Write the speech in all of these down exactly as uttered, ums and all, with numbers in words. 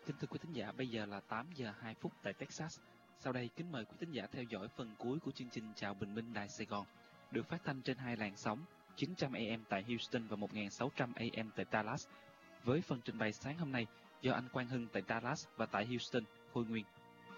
Kính thưa quý thính giả, bây giờ là tám giờ hai phút tại Texas. Sau đây kính mời quý thính giả theo dõi phần cuối của chương trình Chào Bình Minh Đài Sài Gòn, được phát thanh trên hai làn sóng chín trăm A M tại Houston và một nghìn sáu trăm A M tại Dallas. Với phần trình bày sáng hôm nay do anh Quang Hưng tại Dallas và tại Houston, Khôi Nguyên.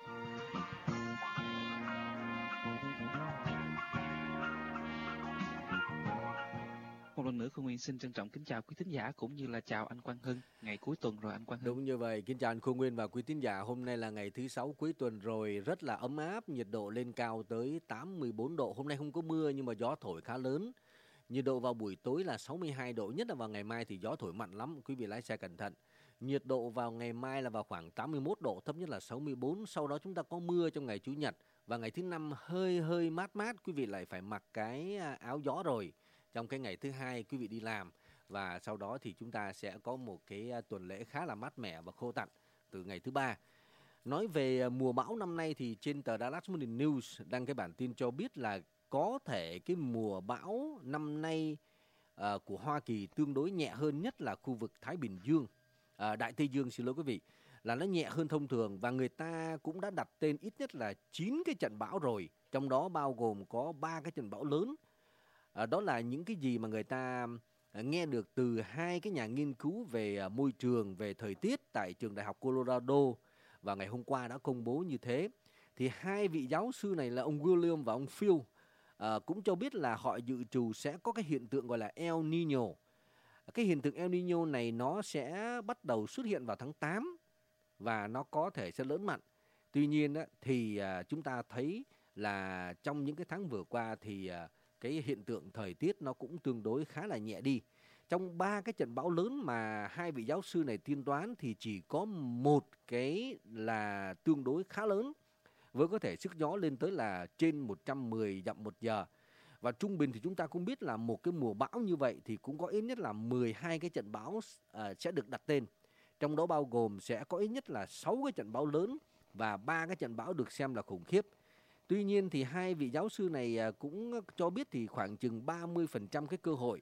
Một lần nữa, Khôi Nguyên xin trân trọng kính chào quý thính giả cũng như là chào anh Quang Hưng. Ngày cuối tuần rồi anh Quang Hưng. Đúng như vậy, kính chào anh Khôi Nguyên và quý thính giả. Hôm nay là ngày thứ sáu cuối tuần rồi, rất là ấm áp, nhiệt độ lên cao tới tám mươi bốn độ. Hôm nay không có mưa nhưng mà gió thổi khá lớn. Nhiệt độ vào buổi tối là sáu mươi hai độ, nhất là vào ngày mai thì gió thổi mạnh lắm, quý vị lái xe cẩn thận. Nhiệt độ vào ngày mai là vào khoảng tám mươi mốt độ, thấp nhất là sáu mươi bốn. Sau đó chúng ta có mưa trong ngày Chủ nhật và ngày thứ năm hơi hơi mát mát, quý vị lại phải mặc cái áo gió rồi. Trong cái ngày thứ hai quý vị đi làm và sau đó thì chúng ta sẽ có một cái tuần lễ khá là mát mẻ và khô tạnh từ ngày thứ ba. Nói về mùa bão năm nay thì trên tờ Dallas Morning News đăng cái bản tin cho biết là có thể cái mùa bão năm nay uh, của Hoa Kỳ tương đối nhẹ hơn, nhất là khu vực Thái Bình Dương, uh, Đại Tây Dương xin lỗi quý vị, là nó nhẹ hơn thông thường và người ta cũng đã đặt tên ít nhất là chín cái trận bão rồi, trong đó bao gồm có ba cái trận bão lớn. À, đó là những cái gì mà người ta nghe được từ hai cái nhà nghiên cứu về môi trường, về thời tiết tại trường đại học Colorado và ngày hôm qua đã công bố như thế. Thì hai vị giáo sư này là ông William và ông Phil à, cũng cho biết là họ dự trù sẽ có cái hiện tượng gọi là El Nino. Cái hiện tượng El Nino này nó sẽ bắt đầu xuất hiện vào tháng tám và nó có thể sẽ lớn mạnh. Tuy nhiên thì chúng ta thấy là trong những cái tháng vừa qua thì cái hiện tượng thời tiết nó cũng tương đối khá là nhẹ đi. Trong ba cái trận bão lớn mà hai vị giáo sư này tiên đoán thì chỉ có một cái là tương đối khá lớn, với có thể sức gió lên tới là trên một trăm mười dặm một giờ. Và trung bình thì chúng ta cũng biết là một cái mùa bão như vậy thì cũng có ít nhất là mười hai cái trận bão uh, sẽ được đặt tên. Trong đó bao gồm sẽ có ít nhất là sáu cái trận bão lớn và ba cái trận bão được xem là khủng khiếp. Tuy nhiên thì hai vị giáo sư này cũng cho biết thì khoảng chừng ba mươi phần trăm cái cơ hội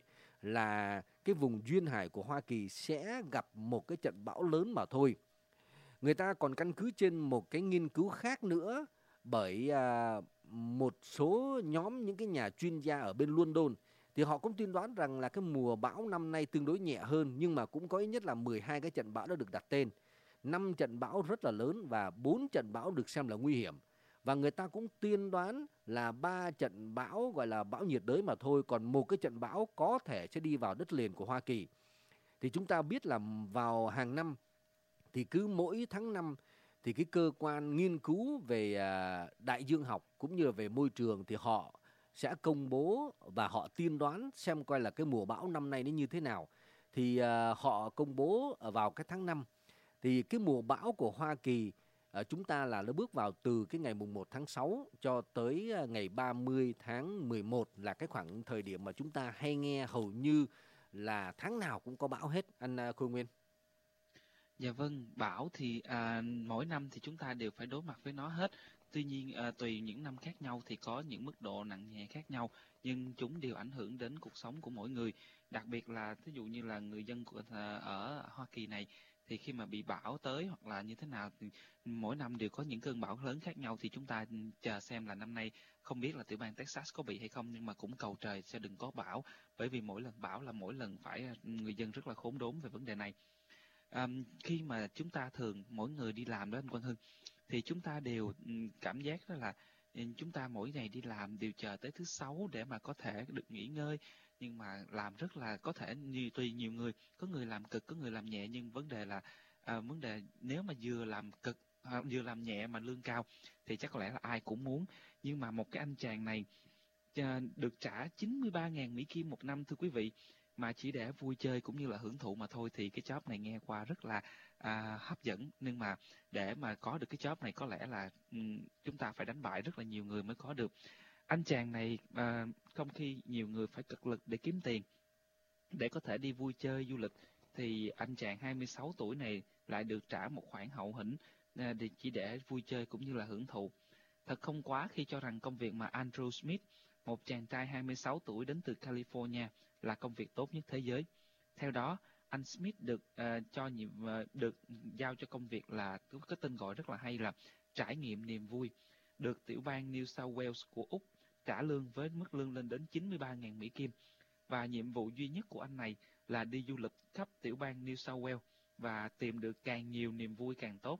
là cái vùng duyên hải của Hoa Kỳ sẽ gặp một cái trận bão lớn mà thôi. Người ta còn căn cứ trên một cái nghiên cứu khác nữa bởi à, một số nhóm những cái nhà chuyên gia ở bên London thì họ cũng tiên đoán rằng là cái mùa bão năm nay tương đối nhẹ hơn, nhưng mà cũng có ít nhất là mười hai cái trận bão đã được đặt tên. năm trận bão rất là lớn và bốn trận bão được xem là nguy hiểm. Và người ta cũng tiên đoán là ba trận bão gọi là bão nhiệt đới mà thôi, còn một cái trận bão có thể sẽ đi vào đất liền của Hoa Kỳ. Thì chúng ta biết là vào hàng năm thì cứ mỗi tháng năm thì cái cơ quan nghiên cứu về đại dương học cũng như là về môi trường thì họ sẽ công bố và họ tiên đoán xem coi là cái mùa bão năm nay nó như thế nào. Thì họ công bố vào cái tháng năm thì cái mùa bão của Hoa Kỳ À, chúng ta là nó bước vào từ cái ngày mùng một tháng sáu cho tới ngày ba mươi tháng mười một là cái khoảng thời điểm mà chúng ta hay nghe hầu như là tháng nào cũng có bão hết, anh Khôi Nguyên. Dạ vâng, bão thì à, mỗi năm thì chúng ta đều phải đối mặt với nó hết. Tuy nhiên à, tùy những năm khác nhau thì có những mức độ nặng nhẹ khác nhau, nhưng chúng đều ảnh hưởng đến cuộc sống của mỗi người. Đặc biệt là ví dụ như là người dân của, à, ở Hoa Kỳ này thì khi mà bị bão tới hoặc là như thế nào thì mỗi năm đều có những cơn bão lớn khác nhau, thì chúng ta chờ xem là năm nay không biết là tiểu bang Texas có bị hay không, nhưng mà cũng cầu trời sẽ đừng có bão, bởi vì mỗi lần bão là mỗi lần phải người dân rất là khốn đốn về vấn đề này. À, khi mà chúng ta thường mỗi người đi làm đó anh Quang Hưng thì chúng ta đều cảm giác đó là chúng ta mỗi ngày đi làm đều chờ tới thứ sáu để mà có thể được nghỉ ngơi, nhưng mà làm rất là có thể như tùy nhiều người, có người làm cực, có người làm nhẹ, nhưng vấn đề là à, vấn đề nếu mà vừa làm cực à, vừa làm nhẹ mà lương cao thì chắc có lẽ là ai cũng muốn. Nhưng mà một cái anh chàng này à, được trả chín mươi ba nghìn Mỹ Kim một năm thưa quý vị, mà chỉ để vui chơi cũng như là hưởng thụ mà thôi, thì cái job này nghe qua rất là à, hấp dẫn. Nhưng mà để mà có được cái job này có lẽ là um, chúng ta phải đánh bại rất là nhiều người mới có được. Anh chàng này à, trong khi nhiều người phải cực lực để kiếm tiền để có thể đi vui chơi du lịch, thì anh chàng hai mươi sáu tuổi này lại được trả một khoản hậu hĩnh à, để chỉ để vui chơi cũng như là hưởng thụ. Thật không quá khi cho rằng công việc mà Andrew Smith, một chàng trai hai mươi sáu tuổi đến từ California, là công việc tốt nhất thế giới. Theo đó, anh Smith được uh, cho nhiệm uh, được giao cho công việc là có cái tên gọi rất là hay là trải nghiệm niềm vui, được tiểu bang New South Wales của Úc trả lương với mức lương lên đến chín mươi ba nghìn Mỹ Kim. Và nhiệm vụ duy nhất của anh này là đi du lịch khắp tiểu bang New South Wales và tìm được càng nhiều niềm vui càng tốt.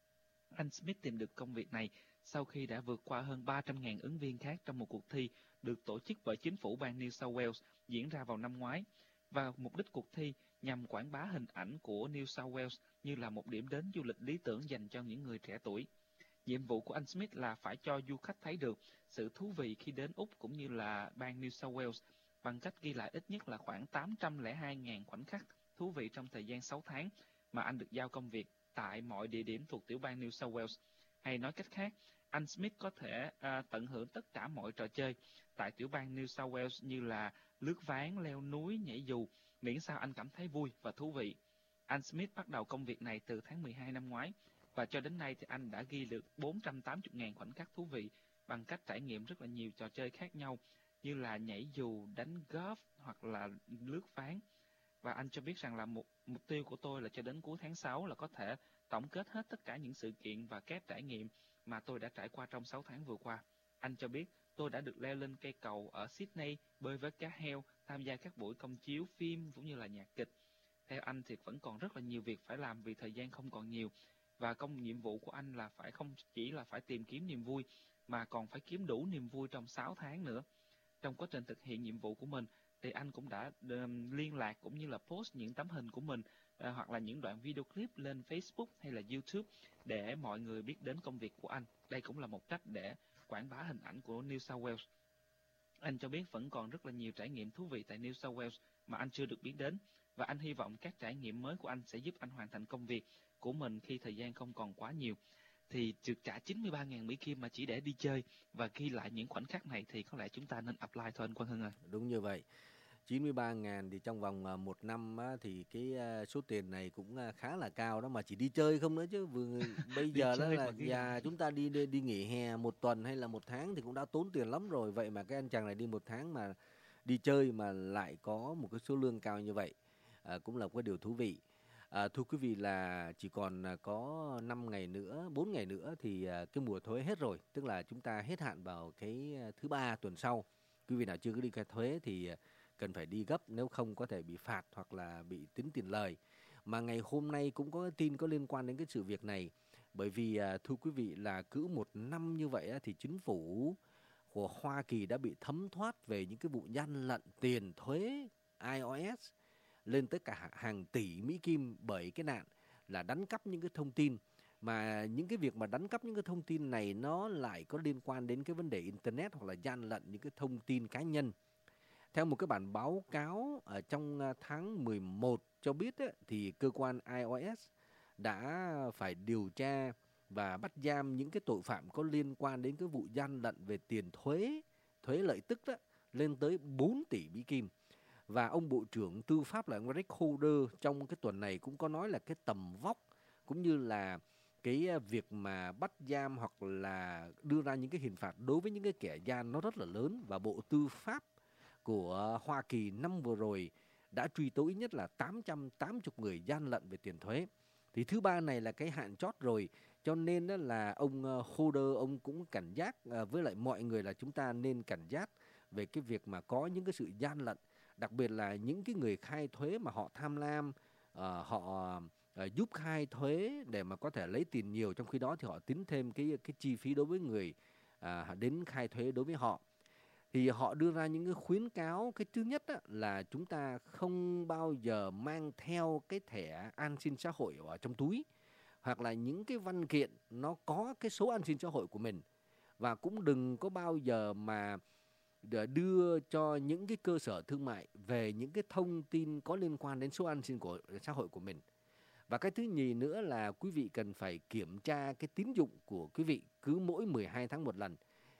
Anh Smith tìm được công việc này sau khi đã vượt qua hơn ba trăm nghìn ứng viên khác trong một cuộc thi được tổ chức bởi chính phủ bang New South Wales diễn ra vào năm ngoái. Và mục đích cuộc thi nhằm quảng bá hình ảnh của New South Wales như là một điểm đến du lịch lý tưởng dành cho những người trẻ tuổi. Nhiệm vụ của anh Smith là phải cho du khách thấy được sự thú vị khi đến Úc cũng như là bang New South Wales bằng cách ghi lại ít nhất là khoảng tám trăm lẻ hai nghìn khoảnh khắc thú vị trong thời gian sáu tháng mà anh được giao công việc tại mọi địa điểm thuộc tiểu bang New South Wales. Hay nói cách khác, anh Smith có thể à, tận hưởng tất cả mọi trò chơi tại tiểu bang New South Wales như là lướt ván, leo núi, nhảy dù, miễn sao anh cảm thấy vui và thú vị. Anh Smith bắt đầu công việc này từ tháng mười hai năm ngoái, và cho đến nay thì anh đã ghi được bốn trăm tám mươi nghìn khoảnh khắc thú vị bằng cách trải nghiệm rất là nhiều trò chơi khác nhau như là nhảy dù, đánh golf hoặc là lướt ván. Và anh cho biết rằng là mục, mục tiêu của tôi là cho đến cuối tháng sáu là có thể tổng kết hết tất cả những sự kiện và các trải nghiệm mà tôi đã trải qua trong sáu tháng vừa qua. Anh cho biết tôi đã được leo lên cây cầu ở Sydney, bơi với cá heo, tham gia các buổi công chiếu phim cũng như là nhạc kịch. Theo anh thì vẫn còn rất là nhiều việc phải làm vì thời gian không còn nhiều. Và công nhiệm vụ của anh là phải không chỉ là phải tìm kiếm niềm vui mà còn phải kiếm đủ niềm vui trong sáu tháng nữa. Trong quá trình thực hiện nhiệm vụ của mình thì anh cũng đã um, liên lạc cũng như là post những tấm hình của mình uh, hoặc là những đoạn video clip lên Facebook hay là YouTube để mọi người biết đến công việc của anh. Đây cũng là một cách để quảng bá hình ảnh của New South Wales. Anh cho biết vẫn còn rất là nhiều trải nghiệm thú vị tại New South Wales mà anh chưa được biết đến, và anh hy vọng các trải nghiệm mới của anh sẽ giúp anh hoàn thành công việc của mình khi thời gian không còn quá nhiều. Thì được trả chín mươi ba nghìn Mỹ Kim mà chỉ để đi chơi và ghi lại những khoảnh khắc này thì có lẽ chúng ta nên apply thôi anh Quang Hưng ơi. Đúng như vậy. chín mươi ba ngàn thì trong vòng một năm á, thì cái số tiền này cũng khá là cao đó, mà chỉ đi chơi không nữa chứ vừa bây giờ đó là nhà chúng ta đi, đi đi nghỉ hè một tuần hay là một tháng thì cũng đã tốn tiền lắm rồi. Vậy mà cái anh chàng này đi một tháng mà đi chơi mà lại có một cái số lương cao như vậy, à, cũng là một cái điều thú vị. À, thưa quý vị là chỉ còn có năm ngày nữa, bốn ngày nữa thì cái mùa thuế hết rồi, tức là chúng ta hết hạn vào cái thứ ba tuần sau. Quý vị nào chưa có đi khai thuế thì cần phải đi gấp, nếu không có thể bị phạt hoặc là bị tính tiền lời. Mà ngày hôm nay cũng có tin có liên quan đến cái sự việc này, bởi vì thưa quý vị là cứ một năm như vậy thì chính phủ của Hoa Kỳ đã bị thấm thoát về những cái vụ gian lận tiền thuế i o ét lên tới cả hàng tỷ Mỹ Kim bởi cái nạn là đánh cắp những cái thông tin. Mà những cái việc mà đánh cắp những cái thông tin này nó lại có liên quan đến cái vấn đề Internet hoặc là gian lận những cái thông tin cá nhân. Theo một cái bản báo cáo ở trong tháng mười một cho biết ấy, thì cơ quan i o ét đã phải điều tra và bắt giam những cái tội phạm có liên quan đến cái vụ gian lận về tiền thuế, thuế lợi tức đó, lên tới bốn tỷ Mỹ Kim. Và ông Bộ trưởng Tư pháp là ông Rick Holder trong cái tuần này cũng có nói là cái tầm vóc cũng như là cái việc mà bắt giam hoặc là đưa ra những cái hình phạt đối với những cái kẻ gian nó rất là lớn. Và Bộ Tư pháp của Hoa Kỳ năm vừa rồi đã truy tố ít nhất là tám trăm tám mươi người gian lận về tiền thuế. Thì thứ ba này là cái hạn chót rồi, cho nên là ông Holder ông cũng cảnh giác với lại mọi người là chúng ta nên cảnh giác về cái việc mà có những cái sự gian lận, đặc biệt là những cái người khai thuế mà họ tham lam, uh, họ uh, giúp khai thuế để mà có thể lấy tiền nhiều, trong khi đó thì họ tính thêm cái cái chi phí đối với người uh, đến khai thuế đối với họ. Thì họ đưa ra những cái khuyến cáo. Cái thứ nhất á, là chúng ta không bao giờ mang theo cái thẻ an sinh xã hội ở trong túi, hoặc là những cái văn kiện nó có cái số an sinh xã hội của mình. Và cũng đừng có bao giờ mà đưa cho những cái cơ sở thương mại về những cái thông tin có liên quan đến số an sinh của xã hội của mình. Và cái thứ nhì nữa là quý vị cần phải kiểm tra cái tín dụng của quý vị cứ mỗi mười hai tháng một lần.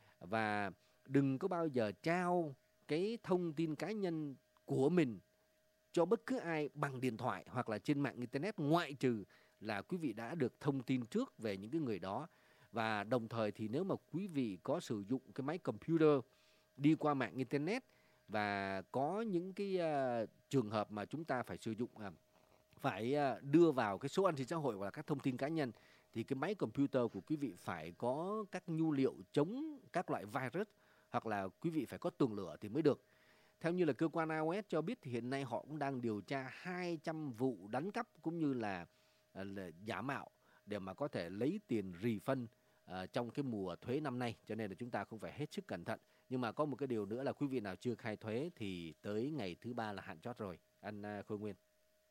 Và đừng có bao giờ trao cái thông tin cá nhân của mình cho bất cứ ai bằng điện thoại hoặc là trên mạng Internet, ngoại trừ là quý vị đã được thông tin trước về những cái người đó. Và đồng thời thì nếu mà quý vị có sử dụng cái máy computer đi qua mạng Internet và có những cái uh, trường hợp mà chúng ta phải sử dụng uh, phải à, đưa vào cái số an sinh xã hội hoặc là các thông tin cá nhân, thì cái máy computer của quý vị phải có các nhu liệu chống các loại virus, hoặc là quý vị phải có tường lửa thì mới được. Theo như là cơ quan iOS cho biết thì hiện nay họ cũng đang điều tra hai trăm vụ đánh cắp cũng như là, à, là giả mạo để mà có thể lấy tiền refund à, trong cái mùa thuế năm nay, cho nên là chúng ta không phải hết sức cẩn thận. Nhưng mà có một cái điều nữa là quý vị nào chưa khai thuế thì tới ngày thứ ba là hạn chót rồi, anh à, Khôi Nguyên.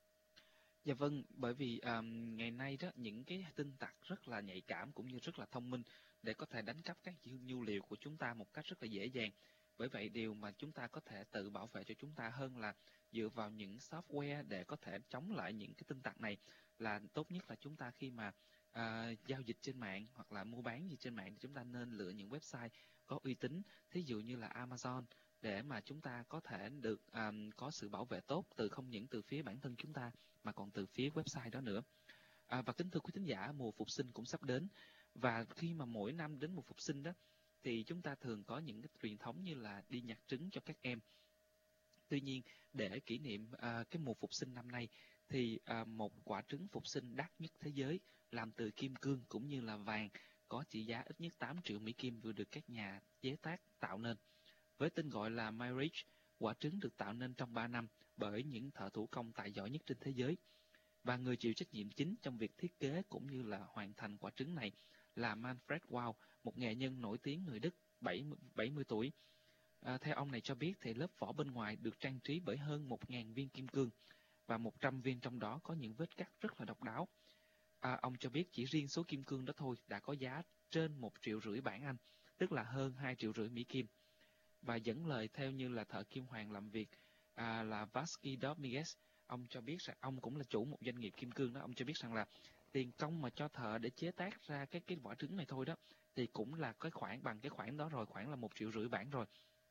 Dạ vâng, bởi vì um, ngày nay đó những cái tin tặc rất là nhạy cảm cũng như rất là thông minh để có thể đánh cắp các dữ nhu liệu của chúng ta một cách rất là dễ dàng. Bởi vậy điều mà chúng ta có thể tự bảo vệ cho chúng ta hơn là dựa vào những software để có thể chống lại những cái tin tặc này, là tốt nhất là chúng ta khi mà à, giao dịch trên mạng hoặc là mua bán gì trên mạng thì chúng ta nên lựa những website có uy tín, thí dụ như là Amazon, để mà chúng ta có thể được um, có sự bảo vệ tốt từ không những từ phía bản thân chúng ta mà còn từ phía website đó nữa. À, và kính thưa quý thính giả, mùa phục sinh cũng sắp đến, và khi mà mỗi năm đến mùa phục sinh đó thì chúng ta thường có những cái truyền thống như là đi nhặt trứng cho các em. Tuy nhiên, để kỷ niệm à, cái mùa phục sinh năm nay thì à, một quả trứng phục sinh đắt nhất thế giới làm từ kim cương cũng như là vàng có trị giá ít nhất tám triệu Mỹ Kim vừa được các nhà chế tác tạo nên. Với tên gọi là MyRich, quả trứng được tạo nên trong ba năm bởi những thợ thủ công tài giỏi nhất trên thế giới. Và người chịu trách nhiệm chính trong việc thiết kế cũng như là hoàn thành quả trứng này là Manfred Wow, một nghệ nhân nổi tiếng người Đức bảy mươi, bảy mươi tuổi. À, theo ông này cho biết thì lớp vỏ bên ngoài được trang trí bởi hơn một nghìn viên kim cương và một trăm viên trong đó có những vết cắt rất là độc đáo. À, ông cho biết chỉ riêng số kim cương đó thôi đã có giá trên một triệu rưỡi bảng Anh, tức là hơn hai triệu rưỡi Mỹ Kim. Và dẫn lời theo như là thợ kim hoàng làm việc à, là Vasky Dominguez, ông cho biết rằng ông cũng là chủ một doanh nghiệp kim cương đó, ông cho biết rằng là tiền công mà cho thợ để chế tác ra cái cái vỏ trứng này thôi đó thì cũng là cái khoản bằng cái khoản đó rồi, khoảng là một triệu rưỡi bảng rồi.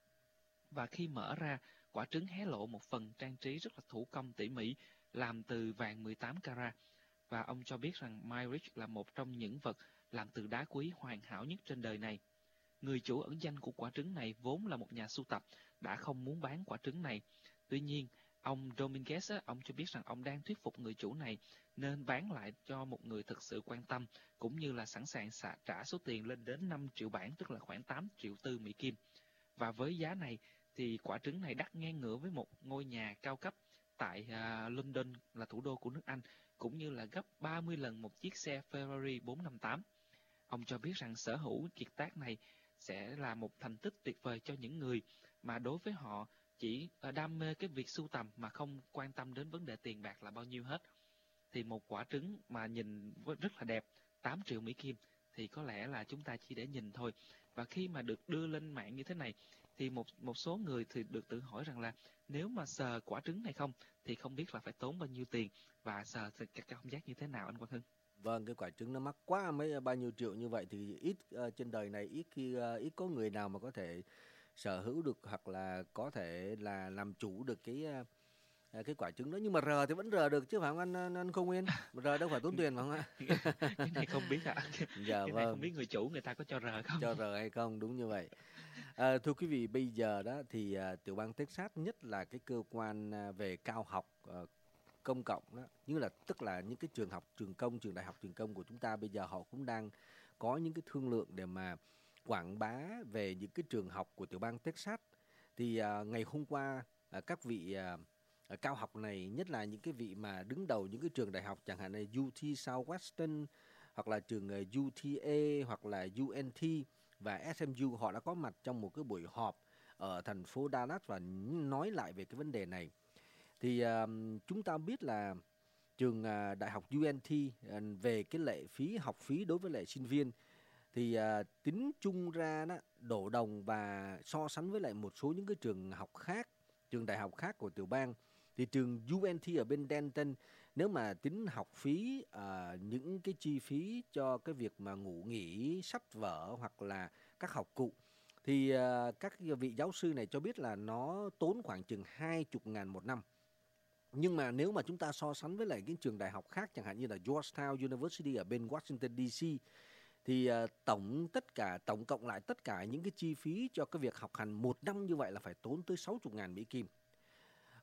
Và khi mở ra, quả trứng hé lộ một phần trang trí rất là thủ công tỉ mỉ làm từ vàng mười tám carat. Và ông cho biết rằng MyRich là một trong những vật làm từ đá quý hoàn hảo nhất trên đời này. Người chủ ẩn danh của quả trứng này vốn là một nhà sưu tập, đã không muốn bán quả trứng này. Tuy nhiên, ông Dominguez, á, ông cho biết rằng ông đang thuyết phục người chủ này nên bán lại cho một người thực sự quan tâm, cũng như là sẵn sàng xả trả số tiền lên đến năm triệu bảng, tức là khoảng tám triệu tư Mỹ Kim. Và với giá này, thì quả trứng này đắt ngang ngửa với một ngôi nhà cao cấp tại uh, London, là thủ đô của nước Anh, cũng như là gấp ba mươi lần một chiếc xe Ferrari bốn năm tám. Ông cho biết rằng sở hữu kiệt tác này sẽ là một thành tích tuyệt vời cho những người mà đối với họ chỉ đam mê cái việc sưu tầm mà không quan tâm đến vấn đề tiền bạc là bao nhiêu hết. Thì một quả trứng mà nhìn rất là đẹp, tám triệu Mỹ Kim, thì có lẽ là chúng ta chỉ để nhìn thôi. Và khi mà được đưa lên mạng như thế này thì một một số người thì được tự hỏi rằng là nếu mà sờ quả trứng này không thì không biết là phải tốn bao nhiêu tiền và sờ thì cái cảm giác như thế nào, anh Quang Hưng? Vâng, cái quả trứng nó mắc quá, mấy bao nhiêu triệu như vậy thì ít uh, trên đời này ít khi uh, ít có người nào mà có thể sở hữu được hoặc là có thể là làm chủ được cái uh, cái quả trứng đó. Nhưng mà rờ thì vẫn rờ được chứ phải không anh, anh, anh Không Nguyên? Rờ đâu phải tốn tiền phải không ạ? Cái này không biết ạ. À? Dạ, cái vâng. này không biết người chủ người ta có cho rờ không? Cho rờ hay không, đúng như vậy. À, thưa quý vị, bây giờ đó thì uh, tiểu bang Texas, nhất là cái cơ quan uh, về cao học uh, công cộng đó, như là tức là những cái trường học, trường công, trường đại học, trường công của chúng ta bây giờ họ cũng đang có những cái thương lượng để mà quảng bá về những cái trường học của tiểu bang Texas. Thì uh, ngày hôm qua uh, các vị uh, cao học này, nhất là những cái vị mà đứng đầu những cái trường đại học chẳng hạn là u tê Southwestern hoặc là trường uh, u tê a hoặc là u en tê và ét em u, họ đã có mặt trong một cái buổi họp ở thành phố Dallas và nói lại về cái vấn đề này. Thì uh, chúng ta biết là trường uh, đại học u en tê uh, về cái lệ phí, học phí đối với lại sinh viên thì uh, tính chung ra đó, đổ đồng và so sánh với lại một số những cái trường học khác, trường đại học khác của tiểu bang, thì trường u en tê ở bên Denton, nếu mà tính học phí, uh, những cái chi phí cho cái việc mà ngủ nghỉ, sách vở hoặc là các học cụ, thì uh, các vị giáo sư này cho biết là nó tốn khoảng chừng hai mươi ngàn một năm. Nhưng mà nếu mà chúng ta so sánh với lại cái trường đại học khác, chẳng hạn như là Georgetown University ở bên Washington đê xê, thì uh, tổng tất cả tổng cộng lại tất cả những cái chi phí cho cái việc học hành một năm như vậy là phải tốn tới sáu mươi ngàn Mỹ Kim.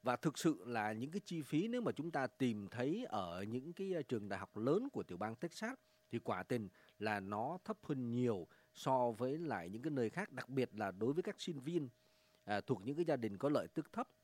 Và thực sự là những cái chi phí nếu mà chúng ta tìm thấy ở những cái uh, trường đại học lớn của tiểu bang Texas thì quả tình là nó thấp hơn nhiều so với lại những cái nơi khác, đặc biệt là đối với các sinh viên à, thuộc những cái gia đình có lợi tức thấp.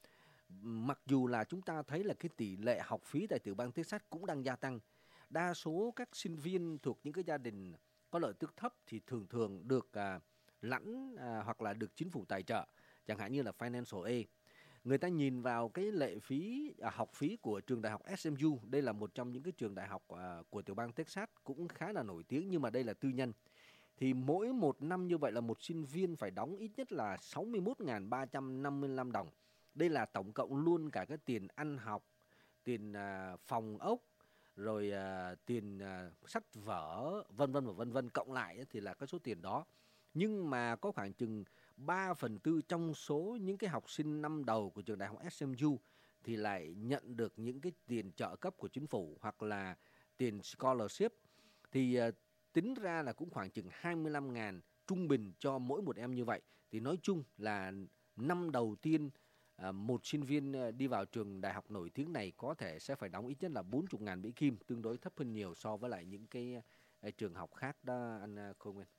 Mặc dù là chúng ta thấy là cái tỷ lệ học phí tại tiểu bang Texas cũng đang gia tăng. Đa số các sinh viên thuộc những cái gia đình có lợi tức thấp thì thường thường được à, lãnh à, hoặc là được chính phủ tài trợ, chẳng hạn như là Financial Aid. Người ta nhìn vào cái lệ phí à, học phí của trường đại học ét em u, đây là một trong những cái trường đại học à, của tiểu bang Texas cũng khá là nổi tiếng, nhưng mà đây là tư nhân. Thì mỗi một năm như vậy là một sinh viên phải đóng ít nhất là sáu mươi mốt nghìn ba trăm năm mươi lăm đồng. Đây là tổng cộng luôn cả cái tiền ăn học, tiền à, phòng ốc, rồi à, tiền à, sách vở, vân vân và vân vân, cộng lại ấy, thì là cái số tiền đó. Nhưng mà có khoảng chừng ba phần tư trong số những cái học sinh năm đầu của trường đại học ét em u thì lại nhận được những cái tiền trợ cấp của chính phủ hoặc là tiền scholarship. Thì à, tính ra là cũng khoảng chừng hai mươi lăm ngàn trung bình cho mỗi một em như vậy. Thì nói chung là năm đầu tiên à, một sinh viên à, đi vào trường đại học nổi tiếng này có thể sẽ phải đóng ít nhất là bốn mươi ngàn Mỹ Kim, tương đối thấp hơn nhiều so với lại những cái à, trường học khác đó anh à, Khôi Nguyên.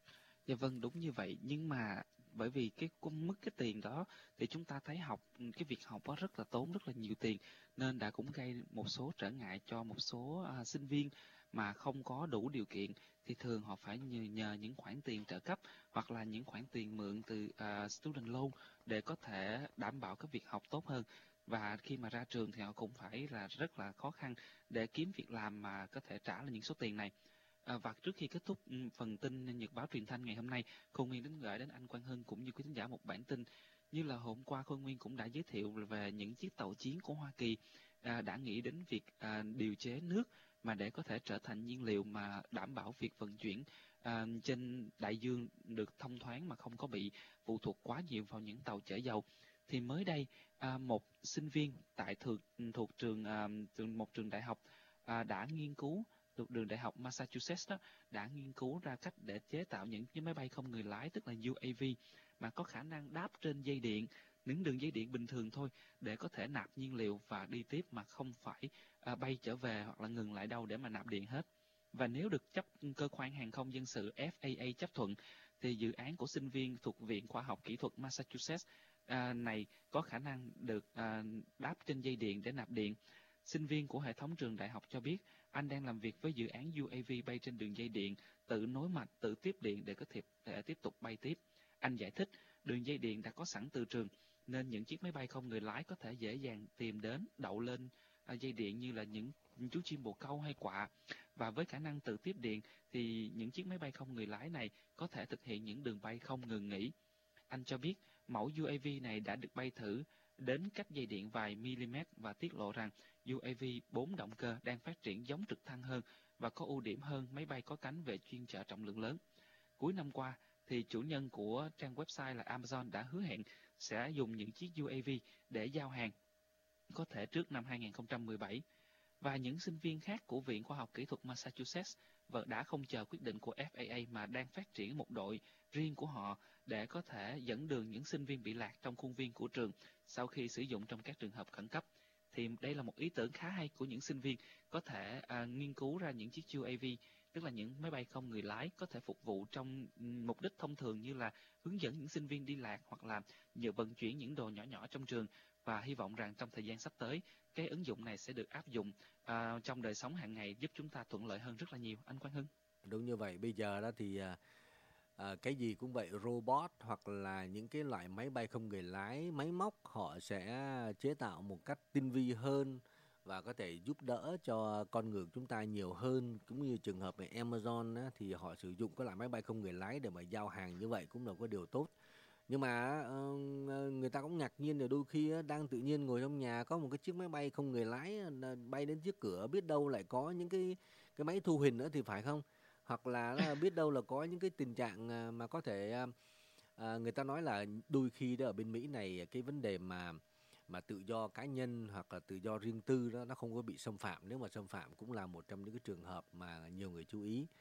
Dạ vâng, đúng như vậy. Nhưng mà bởi vì cái cung mức cái tiền đó thì chúng ta thấy học cái việc học đó rất là tốn rất là nhiều tiền, nên đã cũng gây một số trở ngại cho một số à, sinh viên mà không có đủ điều kiện, thì thường họ phải nhờ, nhờ những khoản tiền trợ cấp hoặc là những khoản tiền mượn từ à, student loan để có thể đảm bảo cái việc học tốt hơn. Và khi mà ra trường thì họ cũng phải là rất là khó khăn để kiếm việc làm mà có thể trả lại những số tiền này. À, và trước khi kết thúc ừ, phần tin Nhật báo truyền thanh ngày hôm nay, Khôi Nguyên đến gửi đến anh Quang Hưng cũng như quý thính giả một bản tin. Như là hôm qua Khôi Nguyên cũng đã giới thiệu về những chiếc tàu chiến của Hoa Kỳ à, đã nghĩ đến việc à, điều chế nước mà để có thể trở thành nhiên liệu mà đảm bảo việc vận chuyển à, trên đại dương được thông thoáng mà không có bị phụ thuộc quá nhiều vào những tàu chở dầu. Thì mới đây à, một sinh viên tại thuộc thuộc trường à, trường một trường đại học à, đã nghiên cứu thuộc trường đại học Massachusetts đó, đã nghiên cứu ra cách để chế tạo những chiếc máy bay không người lái, tức là u a vê, mà có khả năng đáp trên dây điện, những đường dây điện bình thường thôi, để có thể nạp nhiên liệu và đi tiếp mà không phải à, bay trở về hoặc là ngừng lại đâu để mà nạp điện hết. Và nếu được chấp cơ quan hàng không dân sự F A A chấp thuận, thì dự án của sinh viên thuộc Viện Khoa học Kỹ thuật Massachusetts à, này có khả năng được à, đáp trên dây điện để nạp điện. Sinh viên của hệ thống trường đại học cho biết anh đang làm việc với dự án u a vê bay trên đường dây điện, tự nối mạch, tự tiếp điện để có thể, thể tiếp tục bay tiếp. Anh giải thích, đường dây điện đã có sẵn từ trường, nên những chiếc máy bay không người lái có thể dễ dàng tìm đến, đậu lên à, dây điện như là những chú chim bồ câu hay quạ. Và với khả năng tự tiếp điện, thì những chiếc máy bay không người lái này có thể thực hiện những đường bay không ngừng nghỉ. Anh cho biết, mẫu u a vê này đã được bay thử đến cách dây điện vài mm và tiết lộ rằng u a vê bốn động cơ đang phát triển giống trực thăng hơn và có ưu điểm hơn máy bay có cánh về chuyên chở trọng lượng lớn. Cuối năm qua, thì chủ nhân của trang website là Amazon đã hứa hẹn sẽ dùng những chiếc u a vê để giao hàng, có thể trước năm hai không một bảy. Và những sinh viên khác của Viện Khoa học Kỹ thuật Massachusetts đã không chờ quyết định của F A A mà đang phát triển một đội riêng của họ để có thể dẫn đường những sinh viên bị lạc trong khuôn viên của trường sau khi sử dụng trong các trường hợp khẩn cấp. Thì đây là một ý tưởng khá hay của những sinh viên có thể à, nghiên cứu ra những chiếc u a vê, tức là những máy bay không người lái có thể phục vụ trong mục đích thông thường như là hướng dẫn những sinh viên đi lạc hoặc là nhờ vận chuyển những đồ nhỏ nhỏ trong trường. Và hy vọng rằng trong thời gian sắp tới, cái ứng dụng này sẽ được áp dụng à, trong đời sống hàng ngày, giúp chúng ta thuận lợi hơn rất là nhiều. Anh Quang Hưng. Đúng như vậy, bây giờ đó thì à, à, cái gì cũng vậy, robot hoặc là những cái loại máy bay không người lái, máy móc họ sẽ chế tạo một cách tinh vi hơn và có thể giúp đỡ cho con người chúng ta nhiều hơn. Cũng như trường hợp về Amazon á, thì họ sử dụng cái loại máy bay không người lái để mà giao hàng, như vậy cũng là có điều tốt. Nhưng mà ờ, người ta cũng ngạc nhiên là đôi khi á, đang tự nhiên ngồi trong nhà có một cái chiếc máy bay không người lái ờ, bay đến trước cửa, biết đâu lại có những cái cái máy thu hình nữa thì phải không? Hoặc là là biết đâu là có những cái tình trạng à, mà có thể à, à, người ta nói là đôi khi đó ở bên Mỹ này cái vấn đề mà mà tự do cá nhân hoặc là tự do riêng tư đó nó không có bị xâm phạm. Nếu mà xâm phạm cũng là một trong những cái trường hợp mà nhiều người chú ý.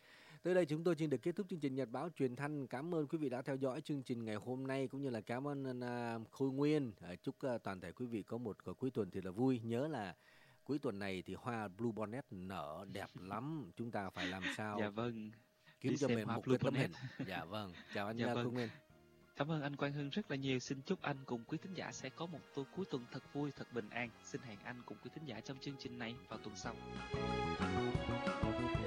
Tới đây chúng tôi xin được kết thúc chương trình Nhật báo Truyền thanh. Cảm ơn quý vị đã theo dõi chương trình ngày hôm nay, cũng như là cảm ơn uh, Khôi Nguyên. Uh, chúc uh, toàn thể quý vị có một uh, cuối tuần thật là vui. Nhớ là cuối tuần này thì hoa Blue Bonnet nở đẹp lắm. Chúng ta phải làm sao Dạ vâng. kiếm Đi cho xem mình hoa một Blue cái tấm Bonnet. hình. Dạ vâng. Chào anh Dạ uh, vâng. Khôi Nguyên. Cảm ơn anh Quang Hưng rất là nhiều. Xin chúc anh cùng quý thính giả sẽ có một tối cuối tuần thật vui, thật bình an. Xin hẹn anh cùng quý thính giả trong chương trình này vào tuần sau.